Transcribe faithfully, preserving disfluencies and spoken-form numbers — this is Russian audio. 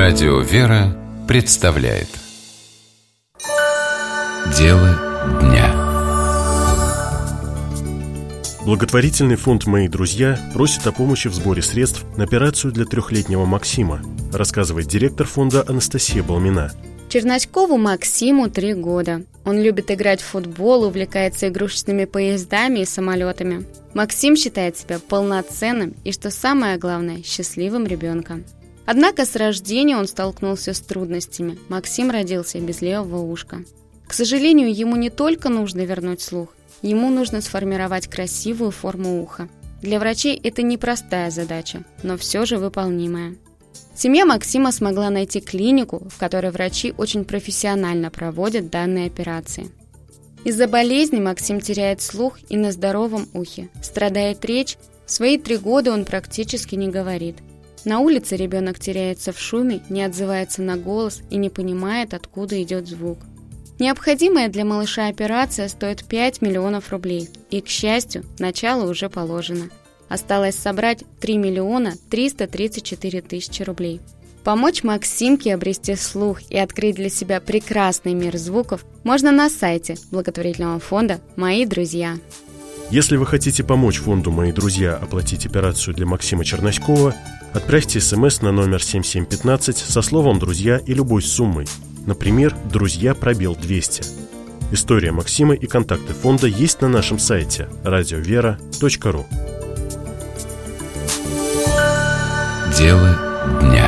Радио «Вера» представляет Дело дня. Благотворительный фонд «Мои друзья» просит о помощи в сборе средств на операцию для трехлетнего Максима, рассказывает директор фонда Анастасия Балмина. Черноськову Максиму три года. Он любит играть в футбол, увлекается игрушечными поездами и самолетами. Максим считает себя полноценным и, что самое главное, счастливым ребенком. Однако с рождения он столкнулся с трудностями. Максим родился без левого ушка. К сожалению, ему не только нужно вернуть слух, ему нужно сформировать красивую форму уха. Для врачей это непростая задача, но все же выполнимая. Семья Максима смогла найти клинику, в которой врачи очень профессионально проводят данные операции. Из-за болезни Максим теряет слух и на здоровом ухе. Страдает речь, в свои три года он практически не говорит. На улице ребенок теряется в шуме, не отзывается на голос и не понимает, откуда идет звук. Необходимая для малыша операция стоит пять миллионов рублей, и, к счастью, начало уже положено. Осталось собрать три миллиона триста тридцать четыре тысячи рублей. Помочь Максимке обрести слух и открыть для себя прекрасный мир звуков можно на сайте благотворительного фонда «Мои друзья». Если вы хотите помочь фонду «Мои друзья» оплатить операцию для Максима Черноськова, отправьте смс на номер семь семь один пять со словом «Друзья» и любой суммой. Например, «Друзья пробел двести». История Максима и контакты фонда есть на нашем сайте радиовера точка ру. Дело дня.